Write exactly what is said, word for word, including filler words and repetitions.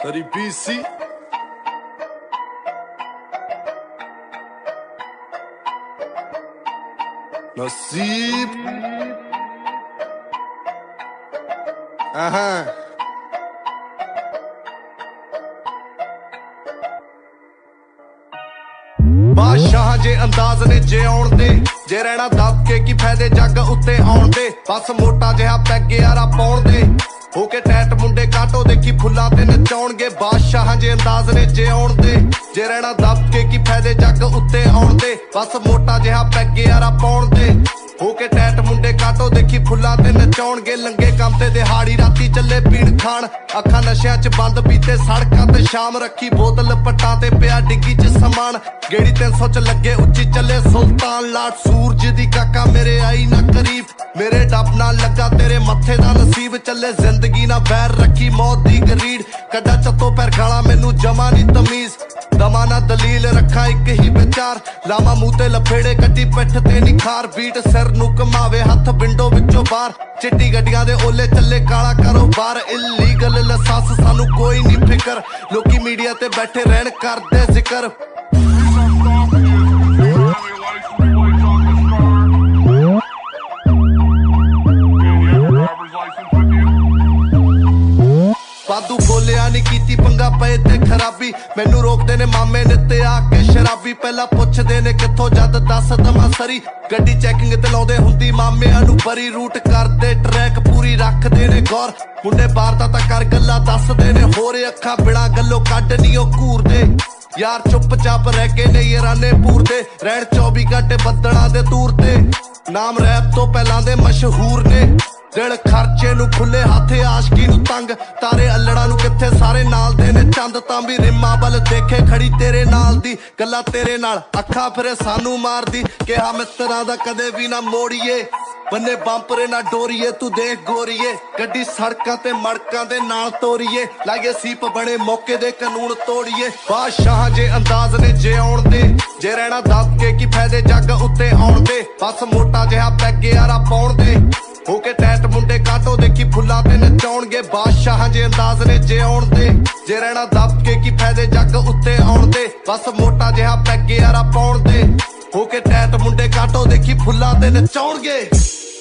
Dari B C Nasib Aha ਬਾਦਸ਼ਾਹ ਜੇ ਅੰਦਾਜ਼ ਨੇ ਜੇ ਆਉਣ ਦੇ ਜੇ ਰਹਿਣਾ ਦੱਬ ਕੇ ਕੀ ਫਾਇਦੇ ਜੱਗ ਉੱਤੇ ਆਉਣ ਦੇ ਬਸ ਮੋਟਾ ਜਿਹਾ ਪੈਗ ਯਾਰਾ ਪਾਉਣ ਦੇ ਹੋ ਕੇ ਟੈਟ ਮੁੰਡੇ ਕਾਟੋ ਦੇਖੀ ਫੁੱਲਾਂ ਤੇ ਨਚਾਉਣਗੇ ਬਾਦਸ਼ਾਹ ਜੇ ਅੰਦਾਜ਼ ਨੇ ਜੇ ਆਉਣ ਦੇ ਜੇ ਰਹਿਣਾ ਦੱਬ ਕੇ ਕੀ ਫਾਇਦੇ ਜੱਗ ਉੱਤੇ ਆਉਣ ਦੇ ਬਸ ਮੋਟਾ ਜਿਹਾ ਪੈਗ ਯਾਰਾ ਪਾਉਣ ਦੇ ਹੋ ਕੇ ਟੈਟ ਮੁੰਡੇ ਕਾਟੋ ਦੇਖੀ ਫੁੱਲਾਂ ਤੇ ਨਚਾਉਣਗੇ ਲੰਗੇ ਕੰਮ ਤੇ ਦਿਹਾੜੀ ਰਾਤੀ ਚੱਲੇ ਪੀਣ ਖਾਣ ਅੱਖਾਂ ਨਸ਼ਿਆਂ 'ਚ ਬੰਦ ਪੀਤੇ ਸੜਕਾਂ ਤੇ ਸ਼ਾਮ ਰੱਖੀ ਬੋਤਲ ਪੱਟਾਂ ਤੇ ਪਿਆ ਡਿੱਗੀ 'ਚ ਸਮਾਨ ਗੇੜੀ ਤਿੰਨ ਸੌ 'ਚ ਲੱਗੇ ਉੱਚੀ ਚੱਲੇ ਸੁਲਤਾਨ ਲਾਟ ਸੂਰਜ ਦੀ ਕਾਕਾ ਮੇਰੇ ਆਈ ਨਾ ਕਰੀਬ ਮੇਰੇ ਡੱਬ ਨਾਲ ਲੱਗਾ ਤੇਰੇ ਮੱਥੇ ਦਾ ਨਸੀਬ ਚੱਲੇ ਜ਼ਿੰਦਗੀ ਨਾਲ ਵੈਰ ਰੱਖੀ ਮੌਤ ਦੀ ਗਰੀੜ ਕੱਢਾ ਚੱਤੋ ਪੈਰ ਗਾਲਾਂ ਮੈਨੂੰ ਜਮਾ ਨਹੀਂ ਤਮੀਜ਼ ਦਮਾ ਨਾ ਦਲੀਲ ਰੱਖਾਂ ਇੱਕ ਹੀ ਵਿਚਾਰ ਲਾਵਾਂ ਮੂੰਹ ਤੇ ਲਫੇੜੇ ਕੱਢੀ ਪਿੱਠ ਤੇ ਨਿਖਾਰ ਬੀਟ ਸਿਰ ਨੂੰ ਘਮਾਵੇ ਹੱਥ ਵਿੰਡੋ ਵਿੱਚੋਂ ਬਾਹਰ ਚਿੱਟੀ ਗੱਡੀਆਂ ਦੇ ਓਲੇ ਚੱਲੇ ਕਾਲਾ ਕਾਰੋਬਾਰ ਇਲੀਗਲ ਲਾਇਸੈਂਸ ਸਾਨੂੰ ਕੋਈ ਨਹੀਂ ਫਿਕਰ ਲੋਕੀ ਮੀਡੀਆ ਤੇ ਬੈਠੇ ਰਹਿਣ ਕਰਦੇ ਜ਼ਿਕਰ ਵਾਧੂ ਬੋਲਿਆ ਨੀ ਕੀਤੀ ਪੰਗਾ ਪਏ ਤੇ ਖਰਾਬੀ ਮੈਨੂੰ ਰੋਕਦੇ ਨੇ ਮਾਮੇ ਨੇ ਤੇ ਆ ਕੇ ਸ਼ਰਾਬੀ ਪਹਿਲਾਂ ਪੁੱਛਦੇ ਨੇ ਕਿੱਥੋਂ ਜਦ ਦੱਸ ਦਮਾ ਸਰੀ ਗੱਡੀ ਚੈਕਿੰਗ ਤੇ ਲਾਉਂਦੇ ਹੁੰਦੀ ਮਾਮਿਆਂ ਨੂੰ ਬਰੀ ਰੂਟ ਕਰਦੇ ਟਰੈਕ ਪੂਰੀ ਰੱਖਦੇ ਨੇ ਗੌਰ ਮੁੰਡੇ ਬਾਹਰ ਦਾ ਤਾਂ ਕਰ ਗੱਲਾਂ ਦੱਸਦੇ ਨੇ ਹੋਰ ਅੱਖਾਂ ਬਿਨਾਂ ਗੱਲੋਂ ਕੱਢ ਨੀ ਉਹ ਘੂਰਦੇ ਯਾਰ ਚੁੱਪ ਚਾਪ ਰਹਿ ਕੇ ਨੇ ਯਾਰਾਨੇ ਪੂਰਦੇ ਰਹਿਣ ਚੌਵੀ ਘੰਟੇ ਬੱਦਲਾਂ ਦੇ ਤੂਰ ਤੇ ਨਾਮ ਰੈਪ ਤੋਂ ਪਹਿਲਾਂ ਦੇ ਮਸ਼ਹੂਰ ਨੇ ਦਿਲ ਖਰਚੇ ਨੂੰ ਖੁੱਲੇ ਹੱਥ ਆਸ਼ਕੀ ਨੂੰ ਤੰਗ ਤਾਰੇ ਅਲੜਾਂ ਨੂੰ ਕਿੱਥੇ ਸਾਰੇ ਨਾਲ ਦੇ ਨੇ ਚੰਦ ਤਾਂ ਵੀ ਰਿਮਾਂ ਵੱਲ ਦੇਖੇ ਖੜੀ ਤੇਰੇ ਨਾਲ ਦੀ ਗੱਲਾਂ ਤੇਰੇ ਨਾਲ ਅੱਖਾਂ ਫਿਰੇ ਸਾਨੂੰ ਮਾਰਦੀ ਕਿਹਾ ਮਿੱਤਰਾਂ ਦਾ ਕਦੇ ਵੀ ਨਾ ਮੋੜੀਏ ਬੰਨੇ ਬੰਪਰੇ ਨਾ ਡੋਰੀਏ ਤੂੰ ਦੇਖ ਗੋਰੀਏ ਗੱਡੀ ਸੜਕਾਂ ਤੇ ਮੜਕਾਂ ਦੇ ਨਾਲ ਤੋਰੀਏ ਲਾਗੇ ਸੀਪ ਬਣੇ ਮੌਕੇ ਦੇ ਕਾਨੂੰਨ ਤੋੜੀਏ ਬਾਦਸ਼ਾਹ ਜੇ ਅੰਦਾਜ਼ ਨੇ ਜੇ ਆਉਣ ਦੇ ਜੇ ਰਹਿਣਾ ਦੱਬ ਕੇ ਕੀ ਫਾਇਦੇ ਜੱਗ ਉੱਤੇ ਆਉਣ ਦੇ ਬਸ ਮੋਟਾ ਜਿਹਾ ਪੈਗ ਯਾਰਾ ਪਾਉਣ ਦੇ ਹੋ ਕੇ ਟੈਟ ਮੁੰਡੇ ਕਾਟੋ ਦੇਖੀ ਫੁੱਲਾਂ ਤੇ ਨਚਾਉਣਗੇ ਬਾਦਸ਼ਾਹ ਜੇ ਅੰਦਾਜ਼ ਨੇ ਜੇ ਆਉਣ ਦੇ ਜੇ ਰਹਿਣਾ ਦੱਬ ਕੇ ਕੀ ਫਾਇਦੇ ਜੱਗ ਉੱਤੇ ਆਉਣ ਦੇ ਬਸ ਮੋਟਾ ਜਿਹਾ ਪੈਗ ਯਾਰਾ ਪਾਉਣ ਦੇ ਹੋ ਕੇ ਟੈਟ ਮੁੰਡੇ ਕਾਟੋ ਦੇਖੀ ਫੁੱਲਾਂ ਤੇ ਨਚਾਉਣਗੇ